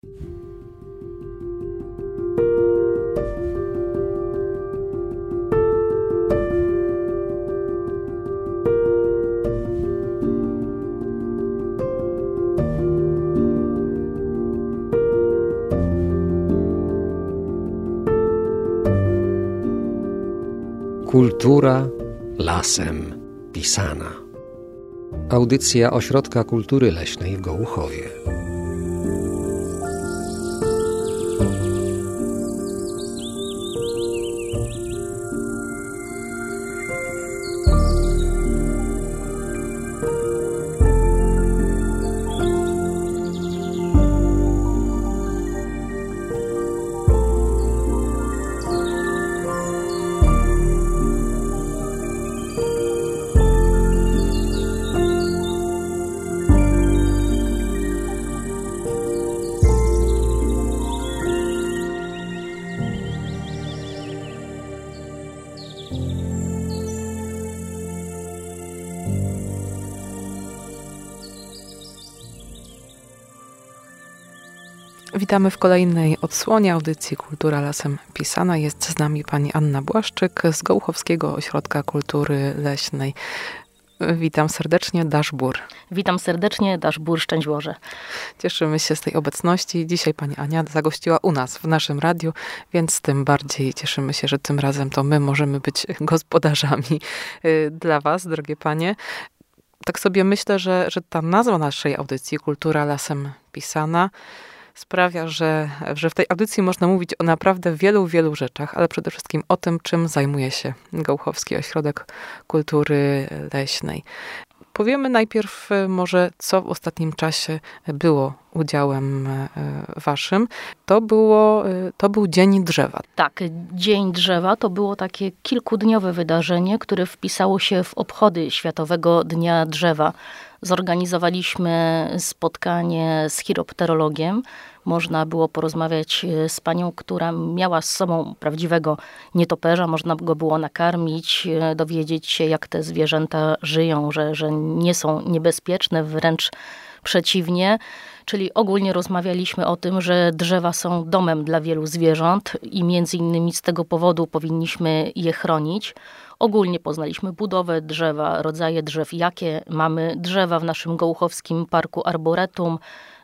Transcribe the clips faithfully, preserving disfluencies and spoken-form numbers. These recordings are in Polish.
Kultura lasem pisana. Audycja Ośrodka Kultury Leśnej w Gołuchowie. Witamy w kolejnej odsłonie audycji Kultura lasem pisana. Jest z nami pani Anna Błaszczyk z Gołuchowskiego Ośrodka Kultury Leśnej. Witam serdecznie, Daszbur. Witam serdecznie, Daszbur, szczęść Boże. Cieszymy się z tej obecności. Dzisiaj pani Ania zagościła u nas w naszym radiu, więc tym bardziej cieszymy się, że tym razem to my możemy być gospodarzami dla was, drogie panie. Tak sobie myślę, że, że ta nazwa naszej audycji, Kultura lasem pisana, sprawia, że, że w tej audycji można mówić o naprawdę wielu, wielu rzeczach, ale przede wszystkim o tym, czym zajmuje się Gołuchowski Ośrodek Kultury Leśnej. Powiemy najpierw może, co w ostatnim czasie było udziałem waszym. To, było, to był Dzień Drzewa. Tak, Dzień Drzewa to było takie kilkudniowe wydarzenie, które wpisało się w obchody Światowego Dnia Drzewa. Zorganizowaliśmy spotkanie z chiropterologiem. Można było porozmawiać z panią, która miała z sobą prawdziwego nietoperza. Można go było nakarmić, dowiedzieć się, jak te zwierzęta żyją, że, że nie są niebezpieczne, wręcz przeciwnie. Czyli ogólnie rozmawialiśmy o tym, że drzewa są domem dla wielu zwierząt i między innymi z tego powodu powinniśmy je chronić. Ogólnie poznaliśmy budowę drzewa, rodzaje drzew, jakie mamy drzewa w naszym Gołuchowskim Parku Arboretum,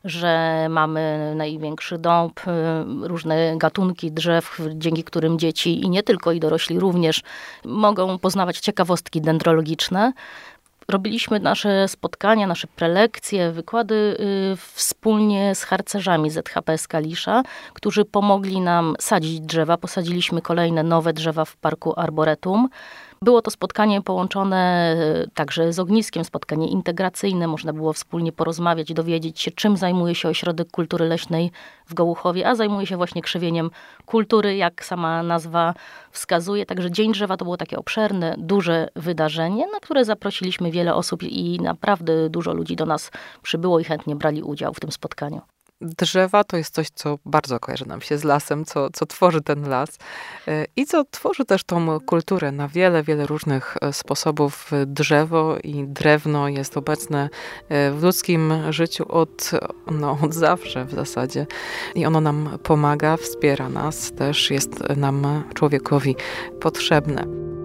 że mamy największy dąb, różne gatunki drzew, dzięki którym dzieci i nie tylko, i dorośli również mogą poznawać ciekawostki dendrologiczne. Robiliśmy nasze spotkania, nasze prelekcje, wykłady y, wspólnie z harcerzami Z H P z Kalisza, którzy pomogli nam sadzić drzewa. Posadziliśmy kolejne nowe drzewa w Parku Arboretum. Było to spotkanie połączone także z ogniskiem, spotkanie integracyjne. Można było wspólnie porozmawiać, dowiedzieć się, czym zajmuje się Ośrodek Kultury Leśnej w Gołuchowie, a zajmuje się właśnie krzewieniem kultury, jak sama nazwa wskazuje. Także Dzień Drzewa to było takie obszerne, duże wydarzenie, na które zaprosiliśmy wiele osób i naprawdę dużo ludzi do nas przybyło i chętnie brali udział w tym spotkaniu. Drzewa to jest coś, co bardzo kojarzy nam się z lasem, co, co tworzy ten las i co tworzy też tą kulturę na wiele, wiele różnych sposobów. Drzewo i drewno jest obecne w ludzkim życiu od, no, od zawsze w zasadzie i ono nam pomaga, wspiera nas, też jest nam, człowiekowi, potrzebne.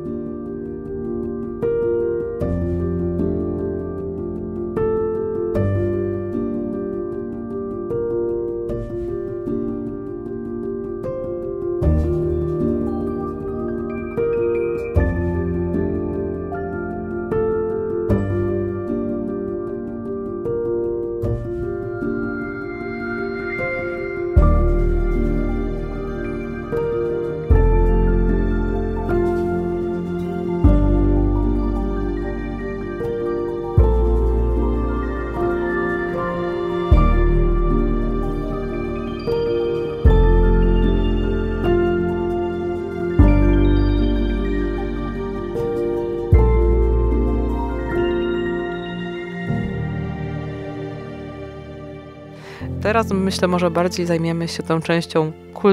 Teraz myślę, może bardziej zajmiemy się tą częścią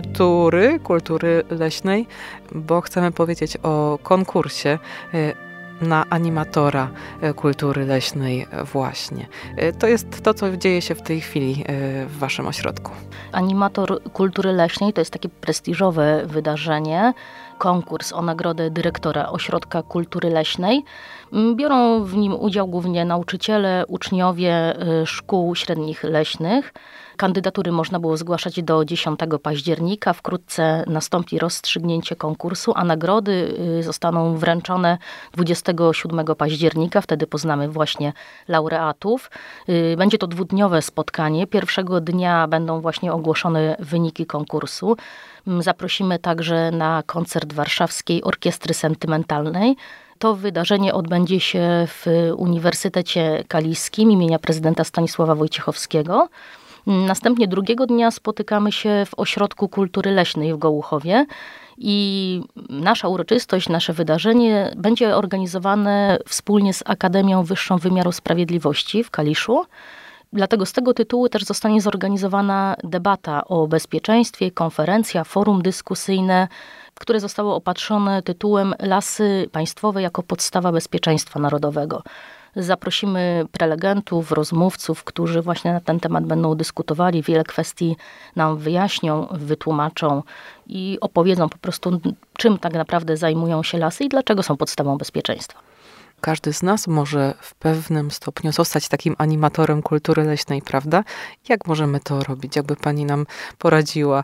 kultury, kultury leśnej, bo chcemy powiedzieć o konkursie. na animatora kultury leśnej właśnie. To jest to, co dzieje się w tej chwili w waszym ośrodku. Animator kultury leśnej to jest takie prestiżowe wydarzenie, konkurs o nagrodę dyrektora Ośrodka Kultury Leśnej. Biorą w nim udział głównie nauczyciele, uczniowie szkół średnich leśnych. Kandydatury można było zgłaszać do dziesiątego października. Wkrótce nastąpi rozstrzygnięcie konkursu, a nagrody zostaną wręczone dwudziestego siódmego października. Wtedy poznamy właśnie laureatów. Będzie to dwudniowe spotkanie. Pierwszego dnia będą właśnie ogłoszone wyniki konkursu. Zaprosimy także na koncert Warszawskiej Orkiestry Sentymentalnej. To wydarzenie odbędzie się w Uniwersytecie Kaliskim imienia prezydenta Stanisława Wojciechowskiego. Następnie drugiego dnia spotykamy się w Ośrodku Kultury Leśnej w Gołuchowie i nasza uroczystość, nasze wydarzenie będzie organizowane wspólnie z Akademią Wyższą Wymiaru Sprawiedliwości w Kaliszu. Dlatego z tego tytułu też zostanie zorganizowana debata o bezpieczeństwie, konferencja, forum dyskusyjne, które zostało opatrzone tytułem Lasy Państwowe jako podstawa bezpieczeństwa narodowego. Zaprosimy prelegentów, rozmówców, którzy właśnie na ten temat będą dyskutowali, wiele kwestii nam wyjaśnią, wytłumaczą i opowiedzą po prostu, czym tak naprawdę zajmują się lasy i dlaczego są podstawą bezpieczeństwa. Każdy z nas może w pewnym stopniu zostać takim animatorem kultury leśnej, prawda? Jak możemy to robić? Jakby pani nam poradziła,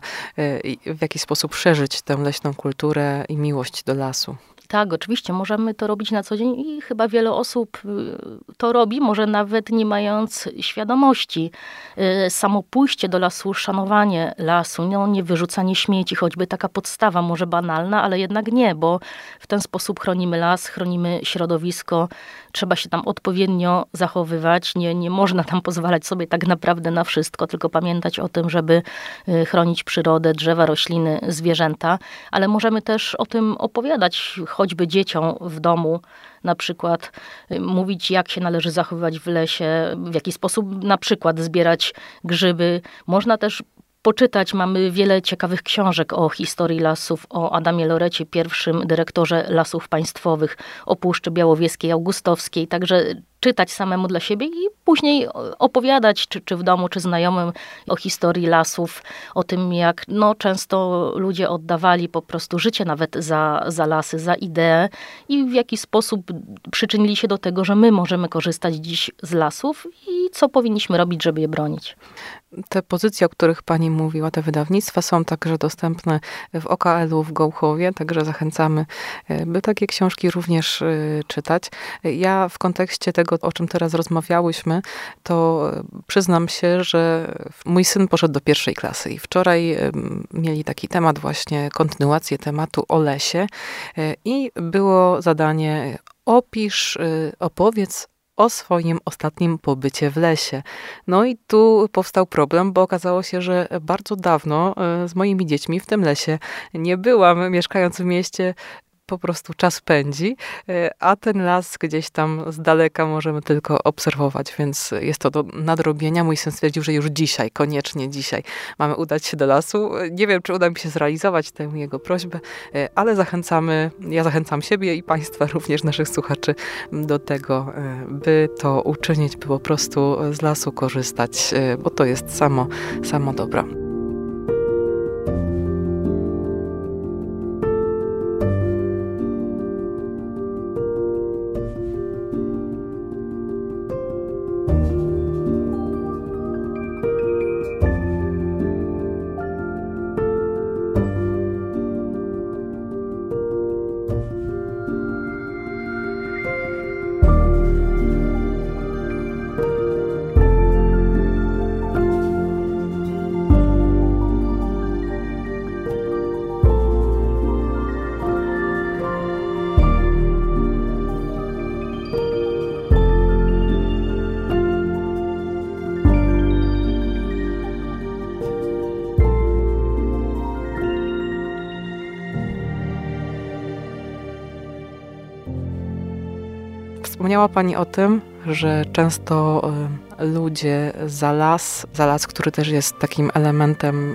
w jaki sposób szerzyć tę leśną kulturę i miłość do lasu? Tak, oczywiście możemy to robić na co dzień i chyba wiele osób to robi, może nawet nie mając świadomości. Samo pójście do lasu, szanowanie lasu, no nie wyrzucanie śmieci, choćby taka podstawa, może banalna, ale jednak nie, bo w ten sposób chronimy las, chronimy środowisko, trzeba się tam odpowiednio zachowywać, nie, nie można tam pozwalać sobie tak naprawdę na wszystko, tylko pamiętać o tym, żeby chronić przyrodę, drzewa, rośliny, zwierzęta, ale możemy też o tym opowiadać, choćby dzieciom w domu, na przykład mówić, jak się należy zachowywać w lesie, w jaki sposób na przykład zbierać grzyby. Można też poczytać, mamy wiele ciekawych książek o historii lasów, o Adamie Lorecie, pierwszym dyrektorze Lasów Państwowych, o Puszczy Białowieskiej, Augustowskiej, także czytać samemu dla siebie i później opowiadać, czy, czy w domu, czy znajomym o historii lasów, o tym, jak no, często ludzie oddawali po prostu życie nawet za, za lasy, za ideę i w jaki sposób przyczynili się do tego, że my możemy korzystać dziś z lasów i co powinniśmy robić, żeby je bronić. Te pozycje, o których pani mówiła, te wydawnictwa są także dostępne w O K L u w Gołuchowie, także zachęcamy, by takie książki również czytać. Ja w kontekście tego, o czym teraz rozmawiałyśmy, to przyznam się, że mój syn poszedł do pierwszej klasy i wczoraj mieli taki temat właśnie, kontynuację tematu o lesie i było zadanie opisz, opowiedz o swoim ostatnim pobycie w lesie. No i tu powstał problem, bo okazało się, że bardzo dawno z moimi dziećmi w tym lesie nie byłam. Mieszkając w mieście, po prostu czas pędzi, a ten las gdzieś tam z daleka możemy tylko obserwować, więc jest to do nadrobienia. Mój syn stwierdził, że już dzisiaj, koniecznie dzisiaj mamy udać się do lasu. Nie wiem, czy uda mi się zrealizować tę jego prośbę, ale zachęcamy, ja zachęcam siebie i państwa, również naszych słuchaczy do tego, by to uczynić, by po prostu z lasu korzystać, bo to jest samo, samo dobro. Wspomniała pani o tym, że często ludzie za las, za las, który też jest takim elementem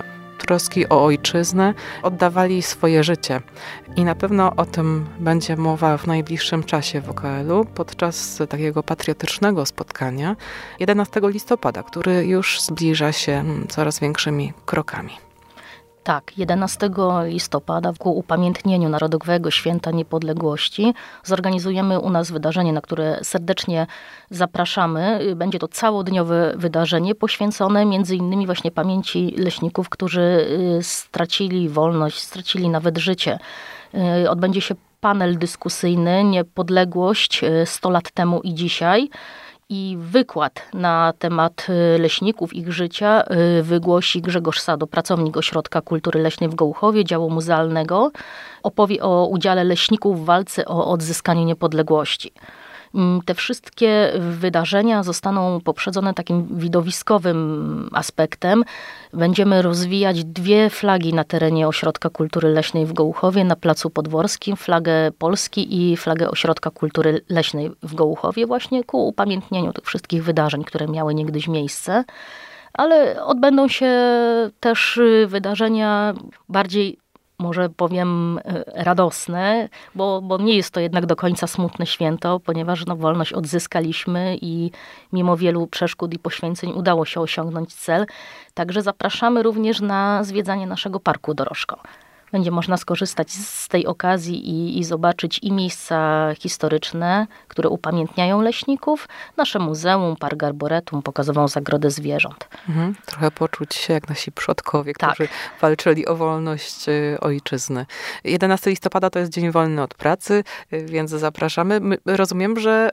troski o ojczyznę, oddawali swoje życie. I na pewno o tym będzie mowa w najbliższym czasie w O K L-u podczas takiego patriotycznego spotkania jedenastego listopada, który już zbliża się coraz większymi krokami. Tak, jedenastego listopada ku upamiętnieniu Narodowego Święta Niepodległości zorganizujemy u nas wydarzenie, na które serdecznie zapraszamy. Będzie to całodniowe wydarzenie poświęcone między innymi właśnie pamięci leśników, którzy stracili wolność, stracili nawet życie. Odbędzie się panel dyskusyjny Niepodległość sto lat temu i dzisiaj. I wykład na temat leśników, ich życia wygłosi Grzegorz Sado, pracownik Ośrodka Kultury Leśnej w Gołuchowie, działu muzealnego. Opowie o udziale leśników w walce o odzyskanie niepodległości. Te wszystkie wydarzenia zostaną poprzedzone takim widowiskowym aspektem. Będziemy rozwijać dwie flagi na terenie Ośrodka Kultury Leśnej w Gołuchowie, na Placu Podworskim, flagę Polski i flagę Ośrodka Kultury Leśnej w Gołuchowie, właśnie ku upamiętnieniu tych wszystkich wydarzeń, które miały niegdyś miejsce. Ale odbędą się też wydarzenia bardziej, może powiem, radosne, bo, bo nie jest to jednak do końca smutne święto, ponieważ no, wolność odzyskaliśmy i mimo wielu przeszkód i poświęceń udało się osiągnąć cel. Także zapraszamy również na zwiedzanie naszego Parku Dorożko. Będzie można skorzystać z tej okazji i, i zobaczyć i miejsca historyczne, które upamiętniają leśników, nasze muzeum, park arboretum, pokazową zagrodę zwierząt. Mhm, trochę poczuć się jak nasi przodkowie, którzy tak. walczyli o wolność ojczyzny. jedenastego listopada to jest dzień wolny od pracy, więc zapraszamy. My rozumiem, że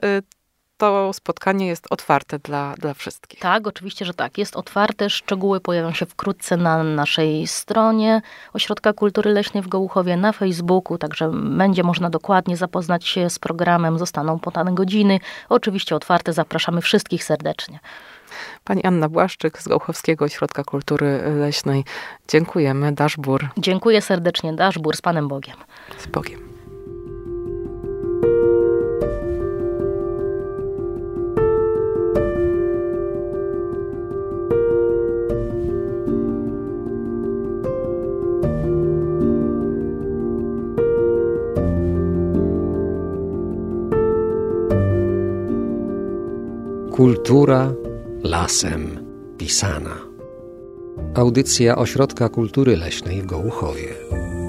to spotkanie jest otwarte dla, dla wszystkich. Tak, oczywiście, że tak. Jest otwarte. Szczegóły pojawią się wkrótce na naszej stronie Ośrodka Kultury Leśnej w Gołuchowie, na Facebooku, także będzie można dokładnie zapoznać się z programem. Zostaną podane godziny. Oczywiście otwarte. Zapraszamy wszystkich serdecznie. Pani Anna Błaszczyk z Gołuchowskiego Ośrodka Kultury Leśnej. Dziękujemy. Daszbur. Dziękuję serdecznie. Daszbur. Z Panem Bogiem. Z Bogiem. Kultura lasem pisana. Audycja Ośrodka Kultury Leśnej w Gołuchowie.